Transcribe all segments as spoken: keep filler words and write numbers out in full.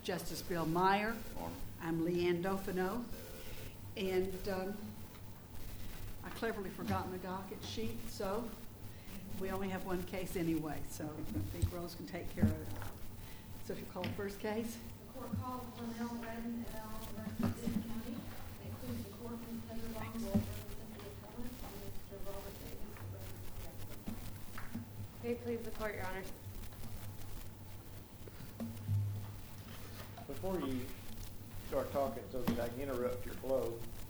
Justice Bill Meyer. I'm Leanne Dauphineau. And um, I cleverly forgot my docket sheet, so we only have one case anyway, so I think Rose can take care of it. So if you call the first case. The court called Cornell Redden et al. Versus City County. They include the court and Heather Long will represent the appellant and Mister Robert Davis represents the appellant. May it please the court, Your Honor. Before you start talking so that I can interrupt your flow,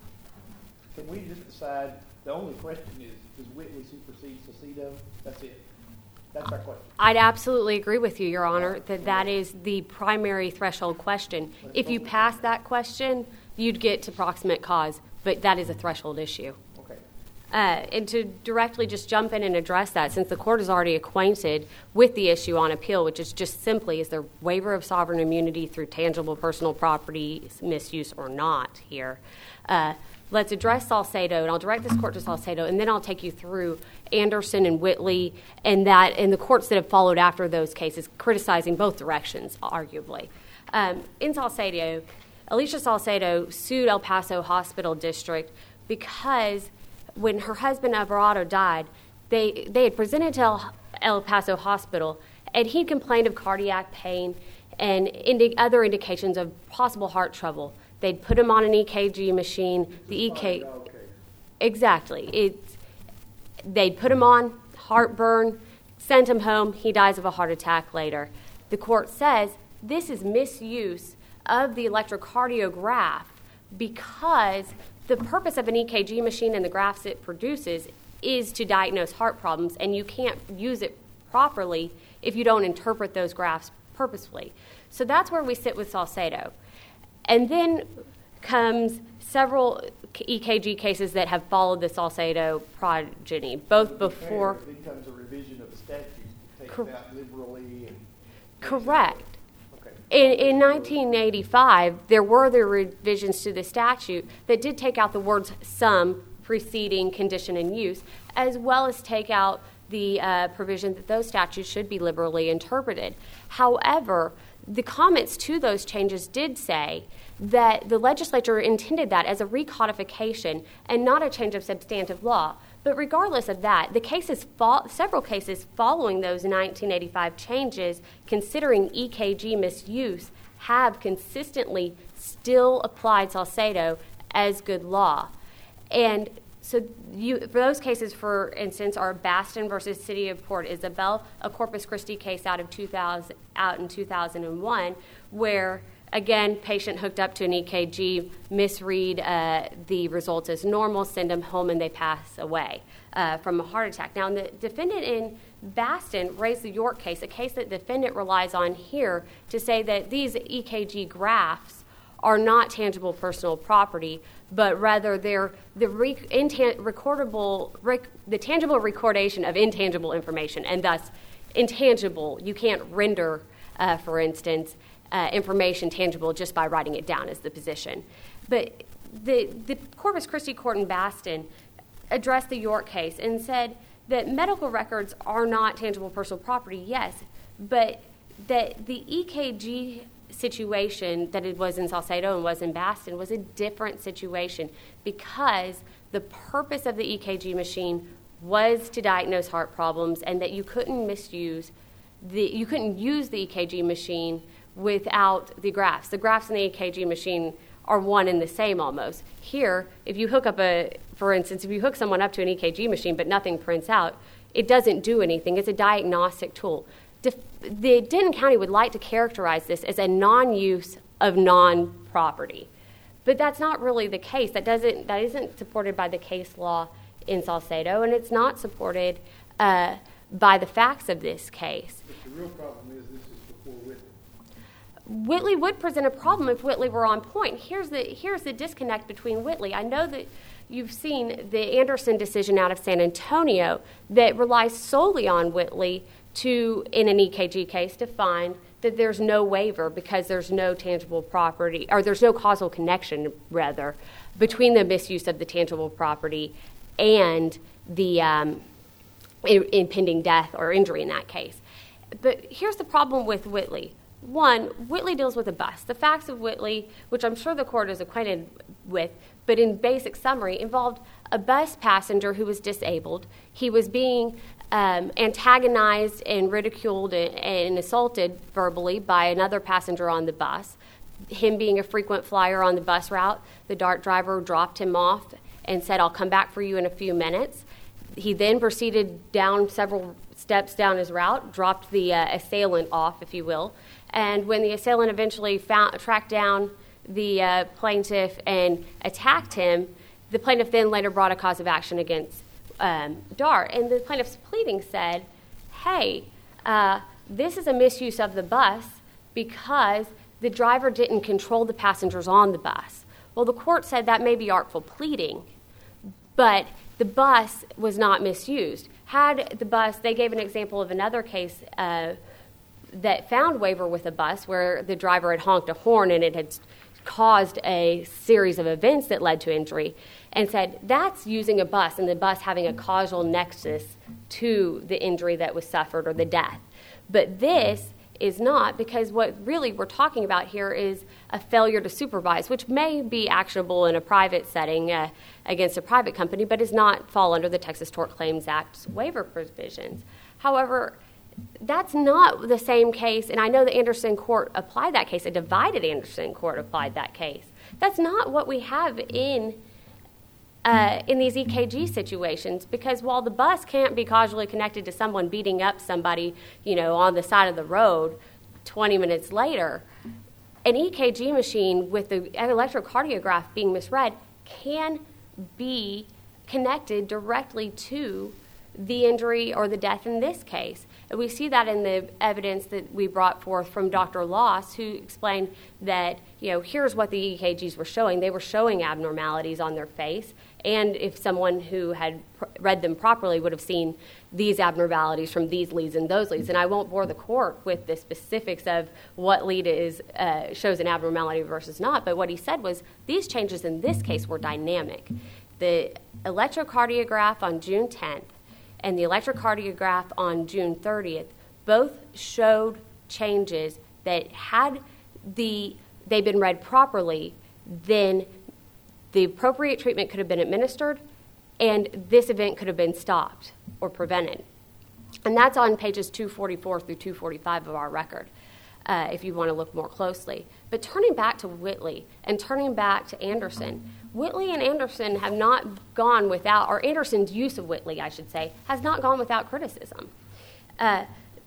can we just decide, the only question is, does Whitley supersede Saucedo? That's it. That's our question. I'd absolutely agree with you, Your Honor, that that is the primary threshold question. If you pass that question, you'd get to proximate cause, but that is a threshold issue. Okay. Uh, and to directly just jump in and address that, since the court is already acquainted with the issue on appeal, which is just simply, is there waiver of sovereign immunity through tangible personal property misuse or not here? Uh, let's address Saucedo, and I'll direct this court to Saucedo, and then I'll take you through Anderson and Whitley and that and the courts that have followed after those cases, criticizing both directions, arguably. Um, in Saucedo, Alicia Saucedo sued El Paso Hospital District because when her husband Alvarado died, they, they had presented to El, El Paso Hospital, and he complained of cardiac pain and indi- other indications of possible heart trouble. They'd put him on an E K G machine. The E K G, exactly. It's, they'd put him on, heartburn, sent him home. He dies of a heart attack later. The court says this is misuse of the electrocardiograph because the purpose of an E K G machine and the graphs it produces is to diagnose heart problems, and you can't use it properly if you don't interpret those graphs purposefully. So that's where we sit with Saucedo. And then comes several E K G cases that have followed the Saucedo progeny, both before... It becomes a revision of the statute, takes Cor- it out liberally. And Correct. Okay. In, in nineteen eighty-five, there were the revisions to the statute that did take out the words some, preceding, condition, and use, as well as take out the uh, provision that those statutes should be liberally interpreted. However, the comments to those changes did say that the legislature intended that as a recodification and not a change of substantive law. But regardless of that, the cases, fo- several cases following those nineteen eighty-five changes, considering E K G misuse, have consistently still applied Saucedo as good law. And so you, for those cases, for instance, are Baston versus City of Port Isabel, a Corpus Christi case out of two thousand, out in two thousand one, where again, patient hooked up to an E K G, misread uh, the results as normal, send them home, and they pass away uh, from a heart attack. Now, the defendant in Baston raised the York case, a case that the defendant relies on here to say that these E K G graphs are not tangible personal property, but rather they're the rec- intan- recordable, rec- the tangible recordation of intangible information, and thus intangible. You can't render, uh, for instance, uh, information tangible just by writing it down as the position. But the, the Corpus Christi court in Baston addressed the York case and said that medical records are not tangible personal property, yes, but that the E K G situation that it was in Saucedo and was in Baston was a different situation because the purpose of the E K G machine was to diagnose heart problems, and that you couldn't misuse the you couldn't use the E K G machine without the graphs. The graphs in the E K G machine are one and the same almost. Here, if you hook up a, for instance, if you hook someone up to an E K G machine but nothing prints out, it doesn't do anything. It's a diagnostic tool. The Denton County would like to characterize this as a non-use of non-property, but that's not really the case. That doesn't that isn't supported by the case law in Saucedo, and it's not supported uh, by the facts of this case. But the real problem is this is before Whitley. Whitley would present a problem if Whitley were on point. Here's the here's the disconnect between Whitley. I know that you've seen the Anderson decision out of San Antonio that relies solely on Whitley to, in an E K G case, to find that there's no waiver because there's no tangible property, or there's no causal connection, rather, between the misuse of the tangible property and the um, impending death or injury in that case. But here's the problem with Whitley. One, Whitley deals with a bus. The facts of Whitley, which I'm sure the court is acquainted with, but in basic summary, involved a bus passenger who was disabled. He was being um, antagonized and ridiculed and, and assaulted verbally by another passenger on the bus. Him being a frequent flyer on the bus route, the DART driver dropped him off and said, "I'll come back for you in a few minutes." He then proceeded down several steps down his route, dropped the uh, assailant off, if you will. And when the assailant eventually found, tracked down the uh, plaintiff and attacked him, the plaintiff then later brought a cause of action against um, DART. And the plaintiff's pleading said, hey, uh, this is a misuse of the bus because the driver didn't control the passengers on the bus. Well, the court said that may be artful pleading, but the bus was not misused. Had the bus, they gave an example of another case uh, that found waiver with a bus where the driver had honked a horn and it had caused a series of events that led to injury, and said that's using a bus and the bus having a causal nexus to the injury that was suffered or the death. But this is not, because what really we're talking about here is a failure to supervise, which may be actionable in a private setting uh, against a private company, but does not fall under the Texas Tort Claims Act's waiver provisions. However, that's not the same case, and I know the Anderson court applied that case, a divided Anderson court applied that case. That's not what we have in uh, in these E K G situations, because while the bus can't be causally connected to someone beating up somebody, you know, on the side of the road twenty minutes later, an E K G machine with the electrocardiograph being misread can be connected directly to the injury or the death in this case. And we see that in the evidence that we brought forth from Doctor Loss, who explained that, you know, here's what the E K Gs were showing. They were showing abnormalities on their face, and if someone who had pr- read them properly would have seen these abnormalities from these leads and those leads. And I won't bore the court with the specifics of what lead is uh, shows an abnormality versus not, but what he said was these changes in this case were dynamic. The electrocardiograph on June tenth and the electrocardiograph on June thirtieth both showed changes that had the they been read properly, then the appropriate treatment could have been administered and this event could have been stopped or prevented. And that's on pages two forty-four through two forty-five of our record, uh, if you want to look more closely. But turning back to Whitley and turning back to Anderson, Whitley and Anderson have not gone without, or Anderson's use of Whitley, I should say, has not gone without criticism. Uh,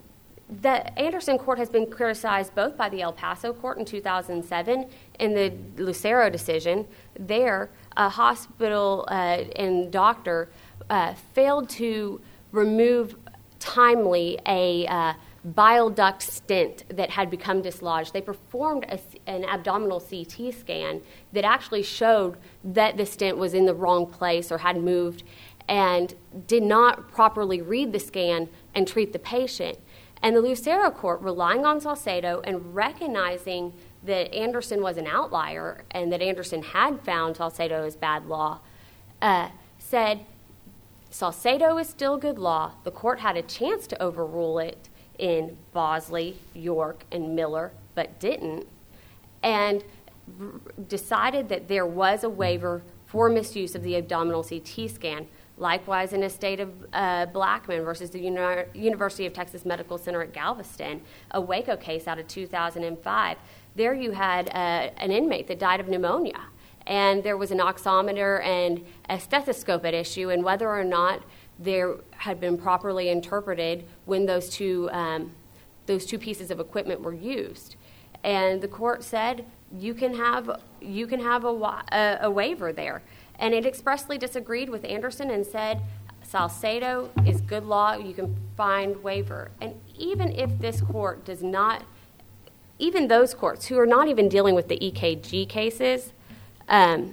the Anderson court has been criticized both by the El Paso court in two thousand seven in the Lucero decision. There, a hospital uh, and doctor uh, failed to remove timely a uh, bile duct stent that had become dislodged. They performed a, an abdominal C T scan that actually showed that the stent was in the wrong place or had moved, and did not properly read the scan and treat the patient. And the Lucero court, relying on Salcedo and recognizing that Anderson was an outlier and that Anderson had found Salcedo as bad law, uh, said Salcedo is still good law. The court had a chance to overrule it in Bosley, York, and Miller, but didn't, and r- decided that there was a waiver for misuse of the abdominal C T scan. Likewise, in a state of uh, Blackman versus the Uni- University of Texas Medical Center at Galveston, a Waco case out of two thousand five. There you had uh, an inmate that died of pneumonia, and there was an oximeter and a stethoscope at issue, and whether or not there had been properly interpreted when those two um, those two pieces of equipment were used. And the court said you can have you can have a, a, a waiver there. And it expressly disagreed with Anderson and said Salcedo is good law, you can find waiver. And even if this court does not, even those courts who are not even dealing with the E K G cases, um,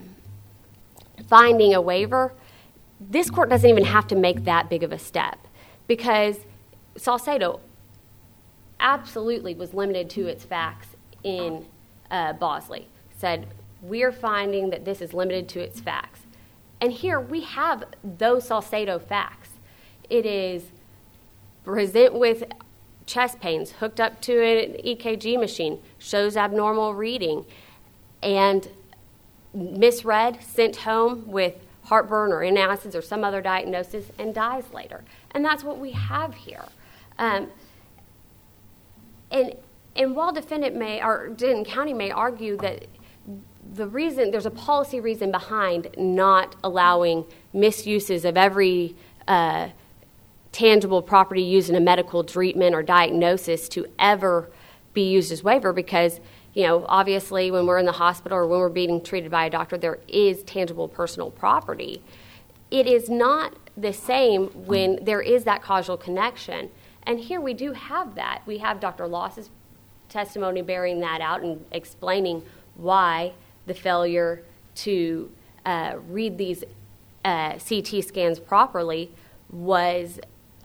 finding a waiver, this court doesn't even have to make that big of a step, because Salcedo absolutely was limited to its facts in uh, Bosley. Said, we're finding that this is limited to its facts. And here we have those Salcedo facts. It is present with chest pains, hooked up to an E K G machine, shows abnormal reading, and misread, sent home with heartburn or antacids or some other diagnosis, and dies later. And that's what we have here. Um, and and while defendant may, or Denton County may argue that the reason, there's a policy reason behind not allowing misuses of every uh, tangible property used in a medical treatment or diagnosis to ever be used as waiver, because, you know, obviously when we're in the hospital or when we're being treated by a doctor, there is tangible personal property. It is not the same when there is that causal connection. And here we do have that. We have Doctor Loss's testimony bearing that out and explaining why the failure to uh, read these uh, C T scans properly was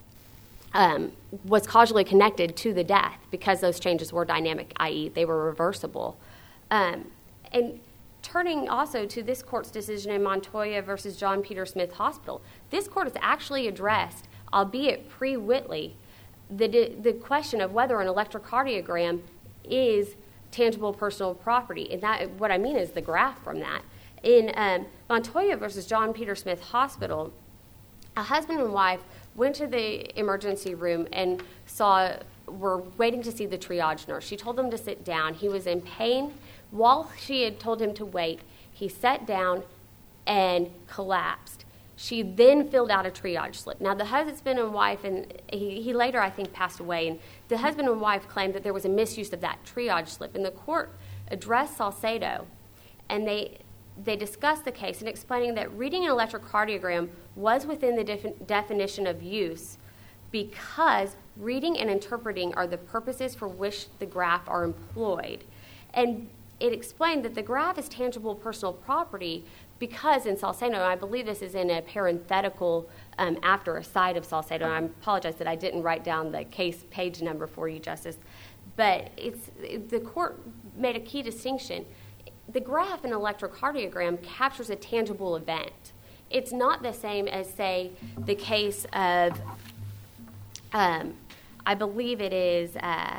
um, was causally connected to the death, because those changes were dynamic, that is they were reversible. Um, and turning also to this court's decision in Montoya versus John Peter Smith Hospital, this court has actually addressed, albeit pre-Whitley, the, the question of whether an electrocardiogram is tangible personal property. And that, what I mean is the graph from that. In um, Montoya versus John Peter Smith Hospital, a husband and wife went to the emergency room and saw, were waiting to see the triage nurse. She told him to sit down. He was in pain. While she had told him to wait, he sat down and collapsed. She then filled out a triage slip. Now, the husband and wife, and he, he later, I think, passed away, and the husband and wife claimed that there was a misuse of that triage slip. And the court addressed Salcedo, and they they discussed the case and explaining that reading an electrocardiogram was within the def- definition of use, because reading and interpreting are the purposes for which the graph are employed. And it explained that the graph is tangible personal property because in Salcedo, and I believe this is in a parenthetical um, after a side of Salcedo, and I apologize that I didn't write down the case page number for you, Justice, but it's the court made a key distinction. The graph in an electrocardiogram captures a tangible event. It's not the same as, say, the case of, um, I believe it is uh,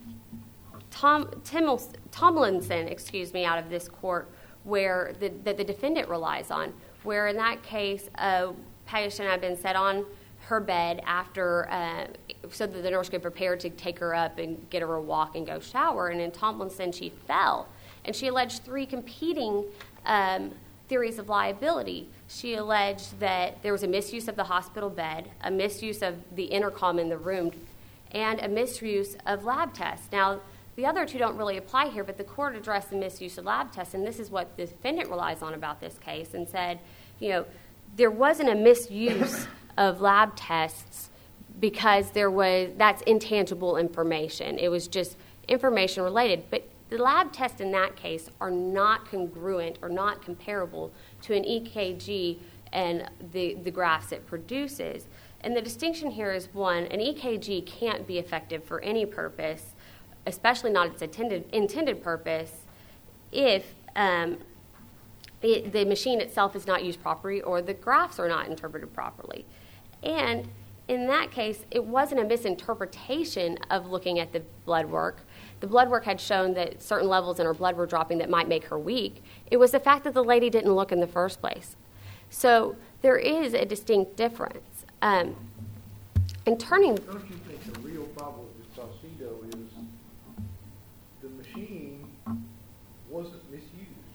Tom Timmels, Tomlinson, excuse me, out of this court, where the, that the defendant relies on, where in that case a patient had been set on her bed after, uh, so that the nurse could prepare to take her up and get her a walk and go shower, and in Tomlinson she fell. And she alleged three competing um, theories of liability. She alleged that there was a misuse of the hospital bed, a misuse of the intercom in the room, and a misuse of lab tests. Now, the other two don't really apply here, but the court addressed the misuse of lab tests, and this is what the defendant relies on about this case, and said, you know, there wasn't a misuse of lab tests because there was, that's intangible information. It was just information related. But the lab tests in that case are not congruent or not comparable to an E K G and the, the graphs it produces. And the distinction here is, one, an E K G can't be effective for any purpose, especially not its intended, intended purpose, if um, it, the machine itself is not used properly or the graphs are not interpreted properly. And in that case, it wasn't a misinterpretation of looking at the blood work. The blood work had shown that certain levels in her blood were dropping that might make her weak. It was the fact that the lady didn't look in the first place. So there is a distinct difference. Um, and turning... Don't you think the real problem with Salcedo is the machine wasn't misused?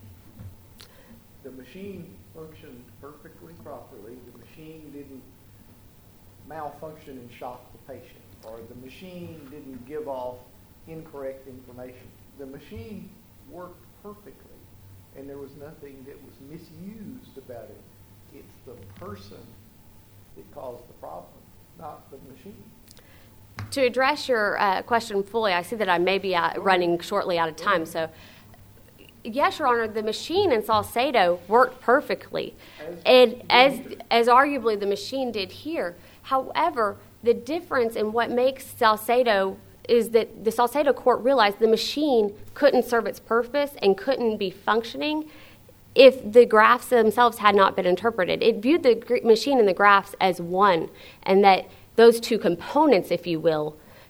The machine functioned perfectly properly. The machine didn't malfunction and shock the patient, or the machine didn't give off incorrect information. The machine worked perfectly, and there was nothing that was misused about it. It's the person that caused the problem, not the machine. To address your uh, question fully, I see that I may be out, running shortly out of time. So, yes, Your Honor, the machine in Salcedo worked perfectly, as, and as as arguably the machine did here. However, the difference in what makes Salcedo is that the Salcedo court realized the machine couldn't serve its purpose and couldn't be functioning if the graphs themselves had not been interpreted. It viewed the machine and the graphs as one, and that those two components, if you will,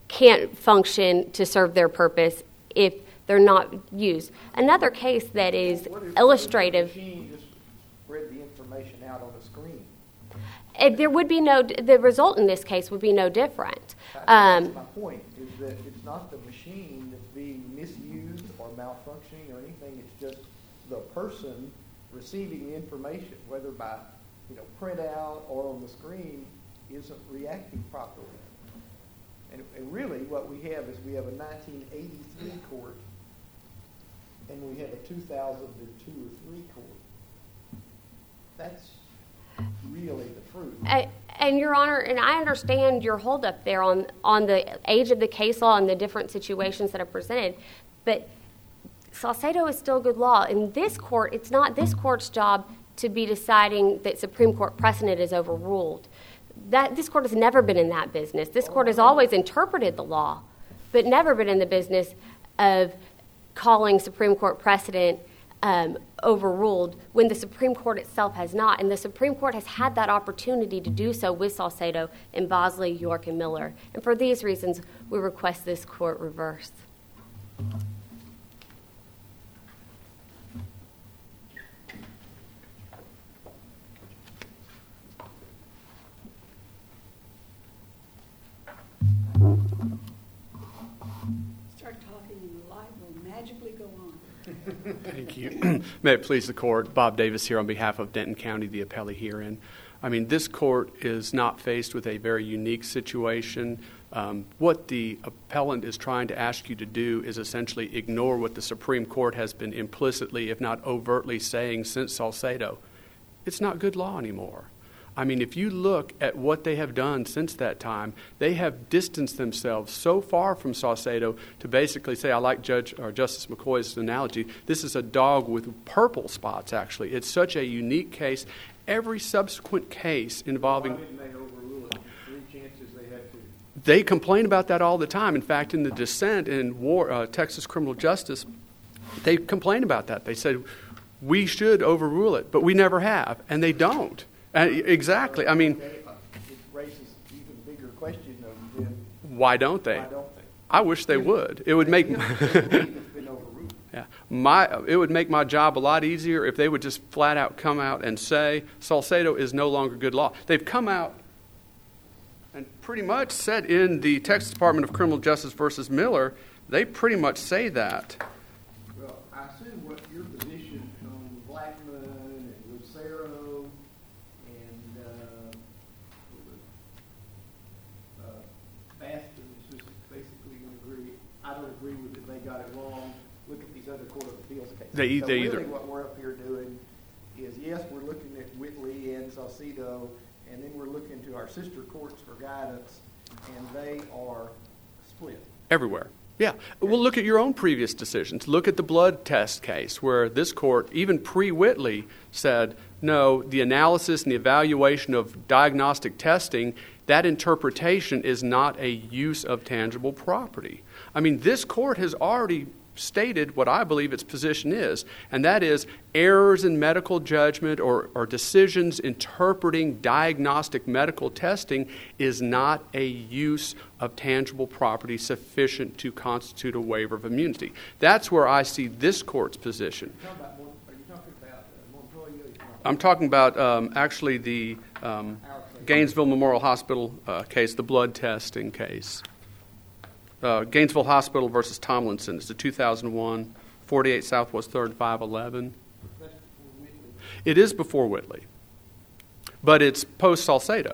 can't function to serve their purpose if they're not used. Another case that is What if- illustrative. What if the machine just spread the information out on the screen? If there would be no, the result in this case would be no different. That's Um, my point, is that it's not the machine that's being misused or malfunctioning or anything, it's just the person receiving the information, whether by, you know, printout or on the screen, isn't reacting properly. And, and really, what we have is we have a nineteen eighty-three court, and we have a two thousand two or three court. That's really the truth. Uh, And, Your Honor, and I understand your holdup there on, on the age of the case law and the different situations that are presented, but Salcedo is still good law. In this court, it's not this court's job to be deciding that Supreme Court precedent is overruled. That, this court has never been in that business. This court has always interpreted the law, but never been in the business of calling Supreme Court precedent Um, overruled when the Supreme Court itself has not. And the Supreme Court has had that opportunity to do so with Salcedo in Bosley, York, and Miller. And for these reasons, we request this court reverse. Start talking and the light will magically go on. Thank you. May it please the court, Bob Davis here on behalf of Denton County, the appellee herein. I mean, this court is not faced with a very unique situation. Um, what the appellant is trying to ask you to do is essentially ignore what the Supreme Court has been implicitly, if not overtly, saying since Salcedo. It's not good law anymore. I mean, if you look at what they have done since that time, they have distanced themselves so far from Salcedo to basically say, I like Judge or Justice McCoy's analogy, this is a dog with purple spots, actually. It's such a unique case. Every subsequent case involving... Why didn't they overrule it? Three chances they had to. They complain about that all the time. In fact, in the dissent in war, uh, Texas criminal justice, they complain about that. They said, we should overrule it, but we never have, and they don't. Uh, exactly. I mean, Okay, uh, it raises even bigger question of then, why don't they? why don't they? I wish they would. It would make It's been overruled. yeah, my it would make my job a lot easier if they would just flat out come out and say Salcedo is no longer good law. They've come out and pretty much said in the Texas Department of Criminal Justice versus Miller, they pretty much say that. Well, I assume what your position on Blackman and Lucero and uh, uh, Baston is just basically going to agree. I don't agree with it. They got it wrong. Look at these other Court of Appeals cases. They- so they really either- what we're up here doing is, yes, we're looking at Whitley and Salcedo, and then we're looking to our sister courts for guidance, and they are split. Everywhere. Yeah. Well, look at your own previous decisions. Look at the blood test case where this court, even pre-Whitley, said, no, the analysis and the evaluation of diagnostic testing, that interpretation is not a use of tangible property. I mean, this court has already stated what I believe its position is, and that is errors in medical judgment or, or decisions interpreting diagnostic medical testing is not a use of tangible property sufficient to constitute a waiver of immunity. That's where I see this court's position. Are you talking about, Mon- are you talking about uh, Montoya? Or are you talking about I'm talking about um, actually the um, our case? Gainesville Memorial Hospital uh, case, the blood testing case. Uh, Gainesville Hospital versus Tomlinson. It's the two thousand one, forty-eight Southwest third, five eleven. That's before Whitley. It is before Whitley, but it's post-Salcedo.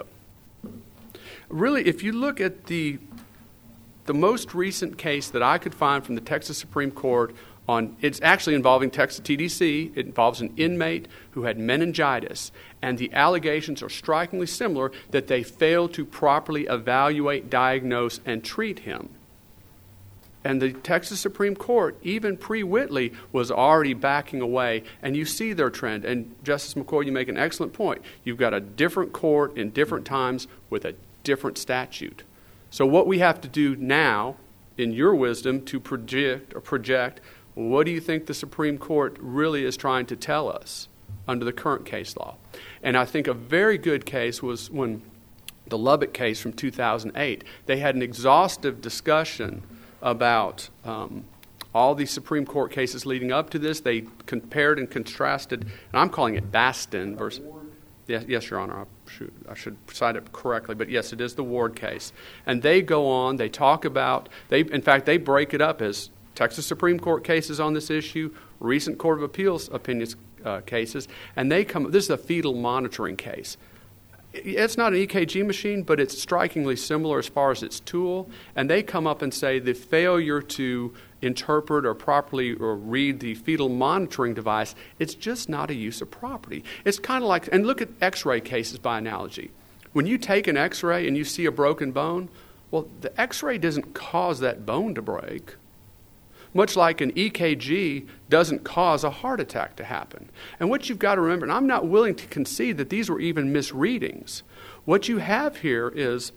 Really, if you look at the the most recent case that I could find from the Texas Supreme Court on, it's actually involving Texas T D C. It involves an inmate who had meningitis, and the allegations are strikingly similar that they failed to properly evaluate, diagnose, and treat him. And the Texas Supreme Court, even pre-Whitley, was already backing away. And you see their trend. And Justice McCoy, you make an excellent point. You've got a different court in different times with a different statute. So what we have to do now, in your wisdom, to project or project, what do you think the Supreme Court really is trying to tell us under the current case law? And I think a very good case was when the Lubbock case from two thousand eight. They had an exhaustive discussion about um, all the Supreme Court cases leading up to this. They compared and contrasted, and I'm calling it Bastin versus... Yes, yes, Your Honor, I should, I should cite it correctly, but yes, it is the Ward case. And they go on, they talk about, they in fact, they break it up as Texas Supreme Court cases on this issue, recent Court of Appeals opinions uh, cases, and they come, this is a fetal monitoring case. It's not an E K G machine, but it's strikingly similar as far as its tool, and they come up and say the failure to interpret or properly or read the fetal monitoring device, it's just not a use of property. It's kind of like, and look at x-ray cases by analogy. When you take an x-ray and you see a broken bone, well, the x-ray doesn't cause that bone to break. Much like an E K G doesn't cause a heart attack to happen. And what you've got to remember, and I'm not willing to concede that these were even misreadings, what you have here is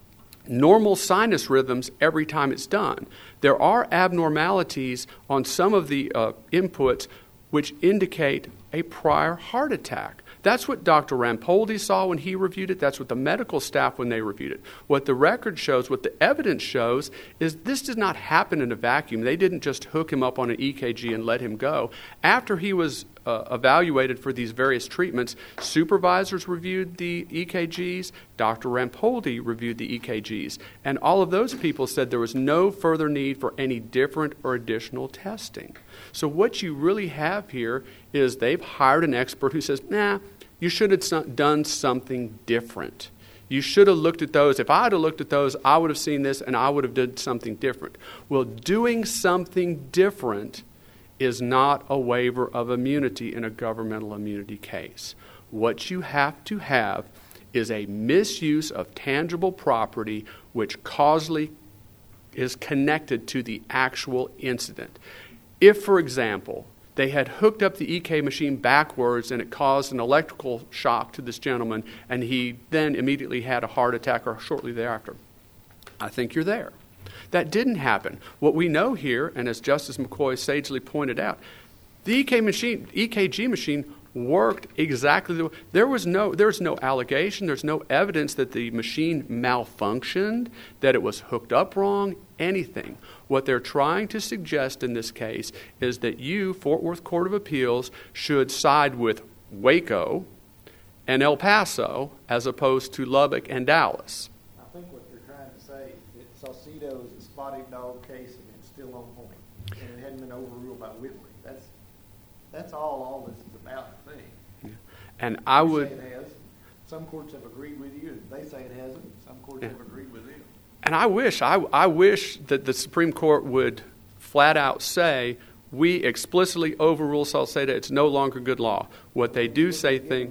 normal sinus rhythms every time it's done. There are abnormalities on some of the uh, inputs which indicate a prior heart attack. That's what Doctor Rampoldi saw when he reviewed it. That's what the medical staff when they reviewed it. What the record shows, what the evidence shows, is this did not happen in a vacuum. They didn't just hook him up on an E K G and let him go. After he was uh, evaluated for these various treatments, supervisors reviewed the E K Gs, Doctor Rampoldi reviewed the E K Gs, and all of those people said there was no further need for any different or additional testing. So what you really have here is they've hired an expert who says, nah, you should have done something different. You should have looked at those. If I had looked at those, I would have seen this and I would have done something different. Well, doing something different is not a waiver of immunity in a governmental immunity case. What you have to have is a misuse of tangible property which causally is connected to the actual incident. If, for example, they had hooked up the E K machine backwards and it caused an electrical shock to this gentleman and he then immediately had a heart attack or shortly thereafter, I think you're there. That didn't happen. What we know here, and as Justice McCoy sagely pointed out, the E K machine, E K G machine worked exactly the way. There was no, there was no allegation, there's no evidence that the machine malfunctioned, that it was hooked up wrong, anything. What they're trying to suggest in this case is that you, Fort Worth Court of Appeals, should side with Waco and El Paso as opposed to Lubbock and Dallas. I think what they're trying to say is that Saucedo is a spotted dog case and it's still on point. And it hadn't been overruled by Whitley. That's that's all all this is about, I think. And I you would... say it has. Some courts have agreed with you, and they say it hasn't. Some courts Yeah. have agreed with them. And I wish, I, I wish that the Supreme Court would flat out say, we explicitly overrule Saucedo, it's no longer good law. What they do say things...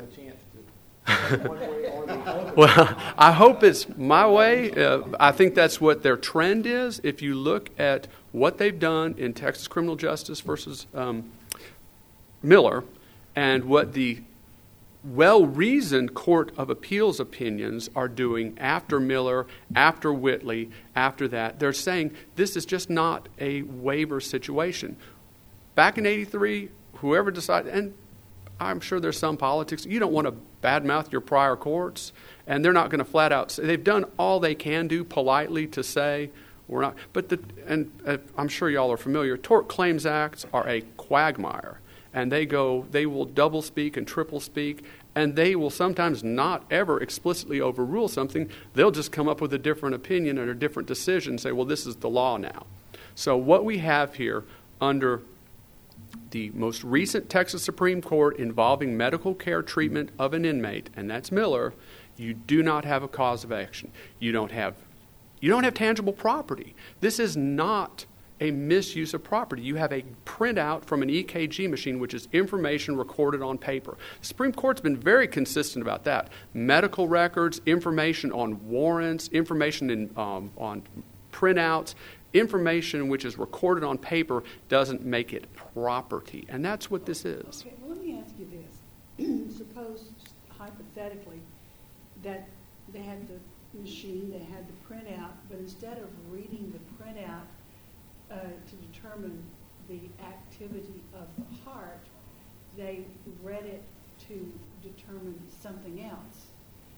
Well, I hope it's my way. Uh, I think that's what their trend is. If you look at what they've done in Texas criminal justice versus um, Miller, and what the well-reasoned Court of Appeals opinions are doing after Miller, after Whitley, after that, they're saying this is just not a waiver situation. Back in eighty-three, whoever decided, and I'm sure there's some politics, you don't want to badmouth your prior courts, and they're not going to flat out say, they've done all they can do politely to say, we're not, but the, and uh, I'm sure y'all are familiar, Tort Claims Acts are a quagmire. And they go, they will double speak and triple speak, and they will sometimes not ever explicitly overrule something. They'll just come up with a different opinion or a different decision and say, well, this is the law now. So what we have here under the most recent Texas Supreme Court involving medical care treatment of an inmate, and that's Miller, you do not have a cause of action. You don't have, you don't have tangible property. This is not a misuse of property. You have a printout from an E K G machine, which is information recorded on paper. The Supreme Court's been very consistent about that. Medical records, information on warrants, information in, um, on printouts, information which is recorded on paper doesn't make it property. And that's what this is. Okay, well, let me ask you this. Suppose, just hypothetically, that they had the machine, they had the printout, but instead of reading the printout Uh, to determine the activity of the heart, they read it to determine something else.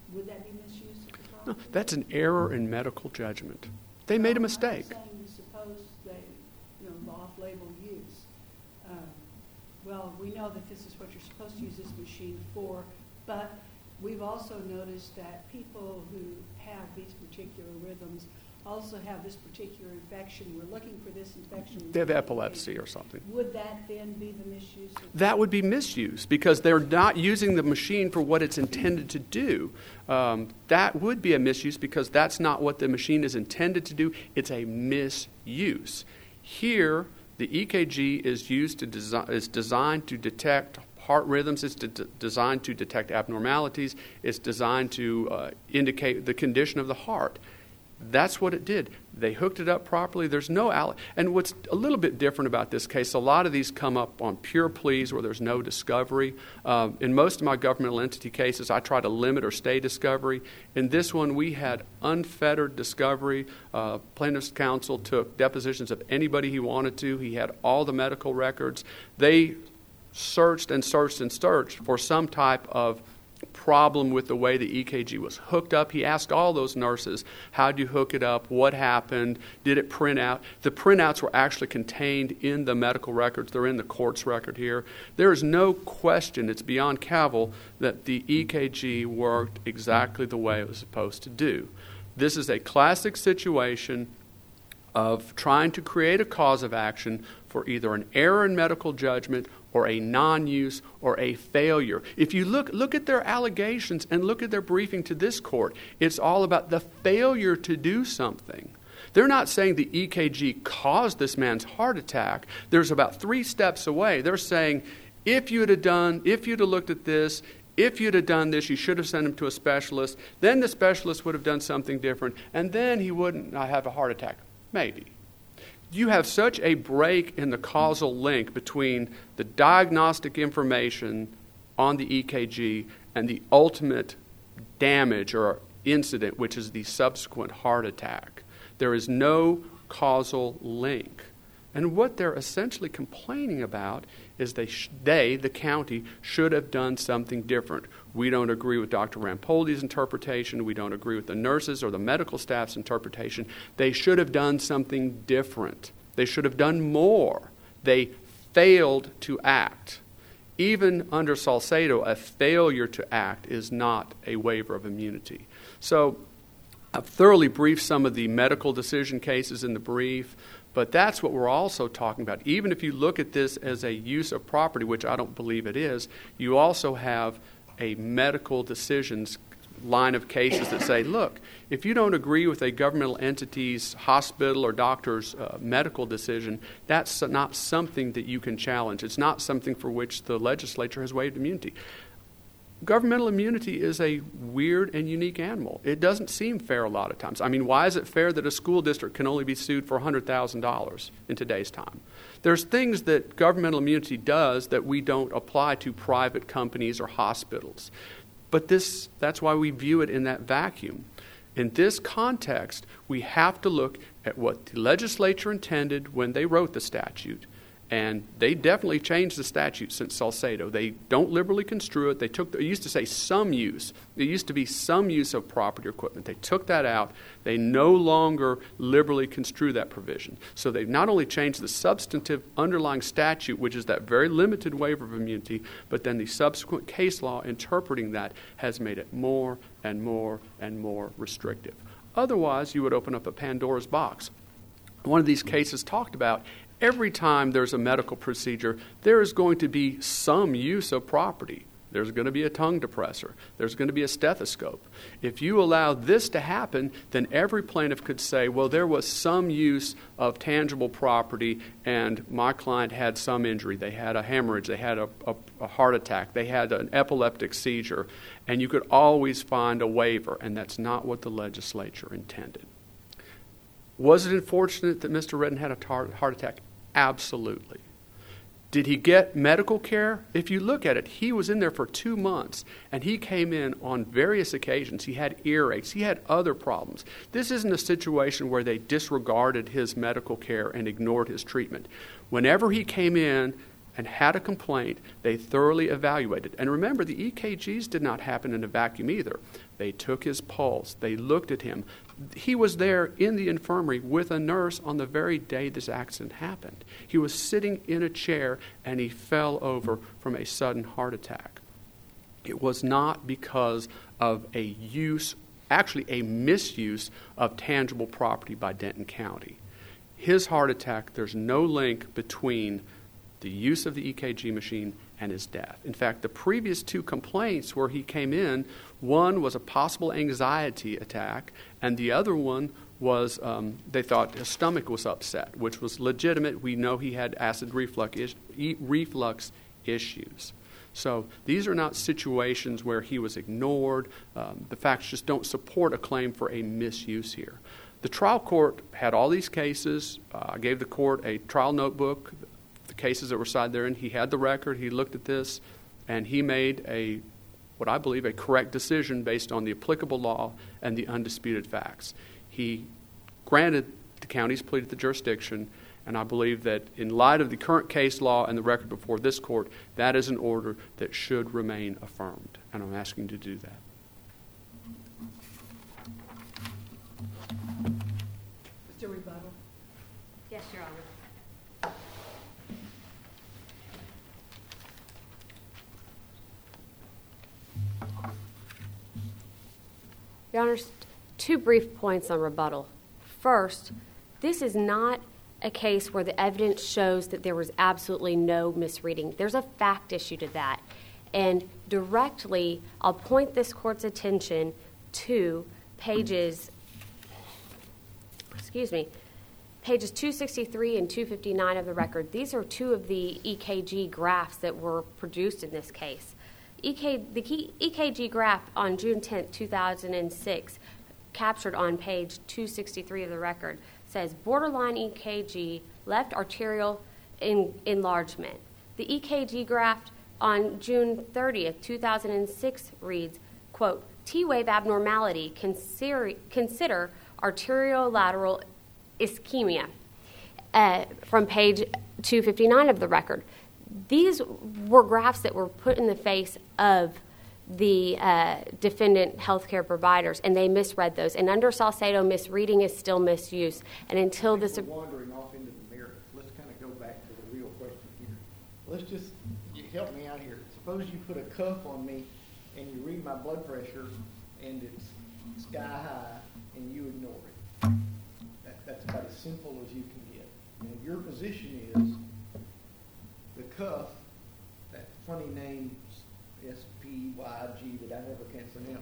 would that be misuse of the No, property? that's an error in medical judgment. They made a mistake. I'm saying you suppose they, you know, off-label use. Uh, Well, we know that this is what you're supposed to use this machine for, but we've also noticed that people who have these particular rhythms also have this particular infection. We're looking for this infection. They have epilepsy or something. Would that then be the misuse of? That would be misuse because they're not using the machine for what it's intended to do. Um, that would be a misuse because that's not what the machine is intended to do. It's a misuse. Here, the E K G is used to desi- is designed to detect heart rhythms. It's de- designed to detect abnormalities. It's designed to uh, indicate the condition of the heart. That's what it did. They hooked it up properly. There's no al- and what's a little bit different about this case, a lot of these come up on pure pleas where there's no discovery. Uh, in most of my governmental entity cases, I try to limit or stay discovery. In this one, we had unfettered discovery. Uh, plaintiff's counsel took depositions of anybody he wanted to. He had all the medical records. They searched and searched and searched for some type of problem with the way the E K G was hooked up. He asked all those nurses, how do you hook it up? What happened? Did it print out? The printouts were actually contained in the medical records. They're in the court's record here. There is no question, it's beyond cavil, that the E K G worked exactly the way it was supposed to do. This is a classic situation of trying to create a cause of action for either an error in medical judgment or a non-use or a failure. If you look look at their allegations and look at their briefing to this court, it's all about the failure to do something. They're not saying the E K G caused this man's heart attack. There's about three steps away. They're saying, if you'd have done, if you'd have looked at this, if you'd have done this, you should have sent him to a specialist. Then the specialist would have done something different, and then he wouldn't have a heart attack. Maybe. You have such a break in the causal link between the diagnostic information on the E K G and the ultimate damage or incident, which is the subsequent heart attack. There is no causal link. And what they're essentially complaining about is they, sh- they, the county, should have done something different. We don't agree with Doctor Rampoldi's interpretation. We don't agree with the nurses or the medical staff's interpretation. They should have done something different. They should have done more. They failed to act. Even under Salcedo, a failure to act is not a waiver of immunity. So I've thoroughly briefed some of the medical decision cases in the brief. But that's what we're also talking about. Even if you look at this as a use of property, which I don't believe it is, you also have a medical decisions line of cases that say, look, if you don't agree with a governmental entity's hospital or doctor's uh, medical decision, that's not something that you can challenge. It's not something for which the legislature has waived immunity. Governmental immunity is a weird and unique animal. It doesn't seem fair a lot of times. I mean, why is it fair that a school district can only be sued for one hundred thousand dollars in today's time? There's things that governmental immunity does that we don't apply to private companies or hospitals. But this, that's why we view it in that vacuum. In this context, we have to look at what the legislature intended when they wrote the statute. And they definitely changed the statute since Salcedo. They don't liberally construe it. They took. It used to say some use. It used to be some use of property or equipment. They took that out. They no longer liberally construe that provision. So they've not only changed the substantive underlying statute, which is that very limited waiver of immunity, but then the subsequent case law interpreting that has made it more and more and more restrictive. Otherwise, you would open up a Pandora's box. One of these cases talked about every time there's a medical procedure, there is going to be some use of property. There's going to be a tongue depressor. There's going to be a stethoscope. If you allow this to happen, then every plaintiff could say, well, there was some use of tangible property and my client had some injury. They had a hemorrhage. They had a, a, a heart attack. They had an epileptic seizure. And you could always find a waiver, and that's not what the legislature intended. Was it unfortunate that Mister Redden had a tar- heart attack? Absolutely. Did he get medical care? If you look at it, he was in there for two months, and he came in on various occasions. He had earaches. He had other problems. This isn't a situation where they disregarded his medical care and ignored his treatment. Whenever he came in and had a complaint, they thoroughly evaluated. And remember, the E K Gs did not happen in a vacuum either. They took his pulse. They looked at him. He was there in the infirmary with a nurse on the very day this accident happened. He was sitting in a chair, and he fell over from a sudden heart attack. It was not because of a use, actually a misuse of tangible property by Denton County. His heart attack, there's no link between the use of the E K G machine and his death. In fact, the previous two complaints where he came in, one was a possible anxiety attack, and the other one was um, they thought his stomach was upset, which was legitimate. We know he had acid reflux, is- reflux issues. So these are not situations where he was ignored. Um, the facts just don't support a claim for a misuse here. The trial court had all these cases. Uh, I gave the court a trial notebook, the cases that were cited therein. He had the record. He looked at this, and he made a, what I believe, a correct decision based on the applicable law and the undisputed facts. He granted the county's plea to the jurisdiction, and I believe that in light of the current case law and the record before this court, that is an order that should remain affirmed, and I'm asking to do that. Mister Rebuttal. Yes, Your Honor. Your Honor, two brief points on rebuttal. First, this is not a case where the evidence shows that there was absolutely no misreading. There's a fact issue to that. And directly, I'll point this court's attention to pages, excuse me, pages two sixty-three and two fifty-nine of the record. These are two of the E K G graphs that were produced in this case. E K, the key, E K G graph on June tenth, two thousand six, captured on page two sixty-three of the record, says borderline E K G, left arterial in, enlargement. The E K G graph on June thirtieth, two thousand six reads, quote, T-wave abnormality, consider, consider arteriolateral ischemia, uh, from page two fifty-nine of the record. These were graphs that were put in the face of the uh, defendant healthcare providers, and they misread those. And under Salcedo, misreading is still misuse. And until this... We're wandering off into the merits. Let's kind of go back to the real question here. Let's just, you help me out here. Suppose you put a cuff on me, and you read my blood pressure, and it's sky high, and you ignore it. That, that's about as simple as you can get. And your position is the cuff, that funny name, S P Y G, that I never can pronounce,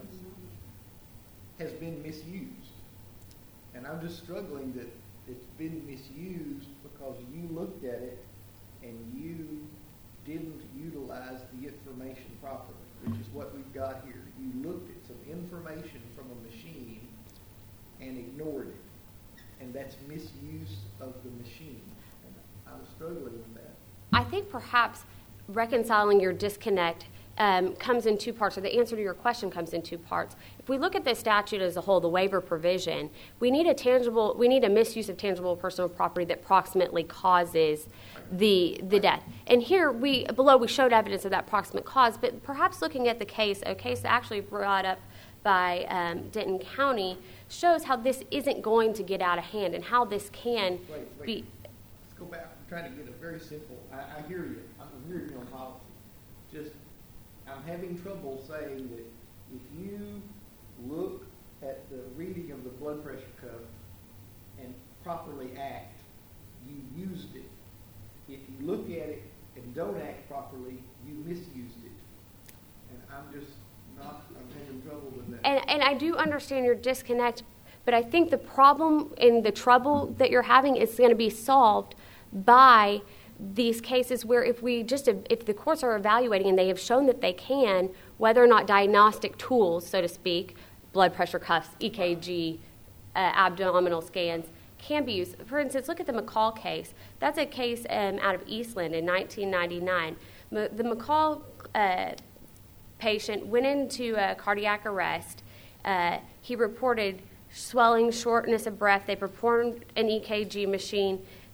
has been misused. And I'm just struggling that it's been misused because you looked at it and you didn't utilize the information properly, which is what we've got here. You looked at some information from a machine and ignored it. And that's misuse of the machine. And I'm struggling with that. I think perhaps reconciling your disconnect um, comes in two parts, or the answer to your question comes in two parts. If we look at the statute as a whole, the waiver provision, we need a tangible, we need a misuse of tangible personal property that proximately causes the the death. And here, we below we showed evidence of that proximate cause, but perhaps looking at the case, a case actually brought up by um, Denton County, shows how this isn't going to get out of hand and how this can wait, wait. be. Let's go back. I'm trying to get a very simple. I, I hear you. I'm hearing you on policy. Just, I'm having trouble saying that if you look at the reading of the blood pressure cuff and properly act, you used it. If you look at it and don't act properly, you misused it. And I'm just not, I'm having trouble with that. And, and I do understand your disconnect, but I think the problem and the trouble that you're having is going to be solved by these cases where if we just, if the courts are evaluating and they have shown that they can, whether or not diagnostic tools, so to speak, blood pressure cuffs, E K G, uh, abdominal scans, can be used. For instance, look at the McCall case. That's a case um, out of Eastland in nineteen ninety-nine. M- the McCall uh, patient went into a cardiac arrest. Uh, he reported swelling, shortness of breath. They performed an E K G machine.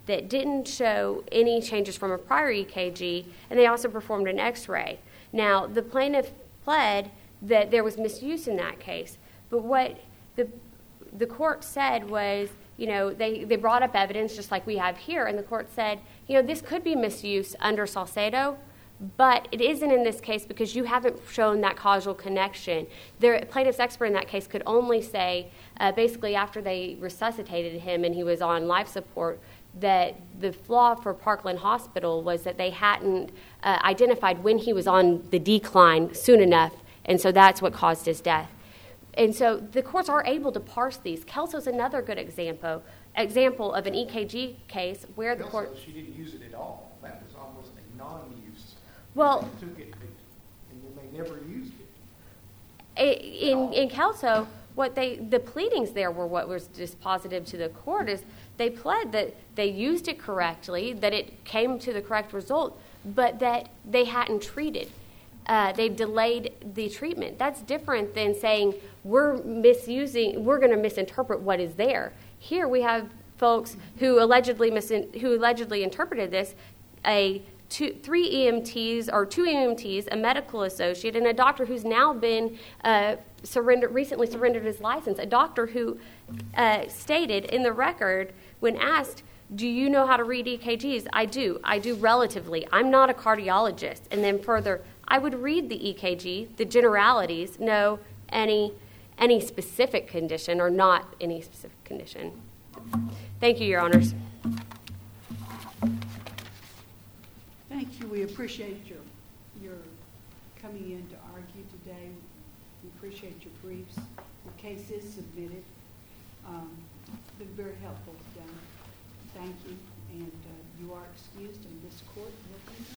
that didn't show any changes from a prior E K G, and they also performed an X-ray. Now, the plaintiff pled that there was misuse in that case, but what the the court said was, you know, they, they brought up evidence just like we have here, and the court said, you know, this could be misuse under Salcedo, but it isn't in this case because you haven't shown that causal connection. The plaintiff's expert in that case could only say, uh, basically after they resuscitated him and he was on life support, that the flaw for Parkland Hospital was that they hadn't uh, identified when he was on the decline soon enough, and so that's what caused his death. And so the courts are able to parse these. Kelso's another good example example of an E K G case where the court... She didn't use it at all. That was almost a non-use. Well... They took it, and then they never used it. In, in Kelso, what they the pleadings there were what was dispositive to the court is they pled that they used it correctly, that it came to the correct result, but that they hadn't treated. Uh, they delayed the treatment. That's different than saying we're misusing, we're going to misinterpret what is there. Here we have folks who allegedly misin- who allegedly interpreted this, a two, three E M Ts or two E M Ts, a medical associate, and a doctor who's now been uh, surrendered, recently surrendered his license. A doctor who uh, stated in the record when asked, "Do you know how to read E K Gs?" "I do. I do relatively. I'm not a cardiologist." And then further, "I would read the E K G, the generalities, know any any specific condition or not any specific condition." Thank you, Your Honors. Thank you. We appreciate your your coming in to argue today. We appreciate your briefs. The case is submitted. Um, been very helpful today. Thank you, and uh, you are excused, and this court will continue.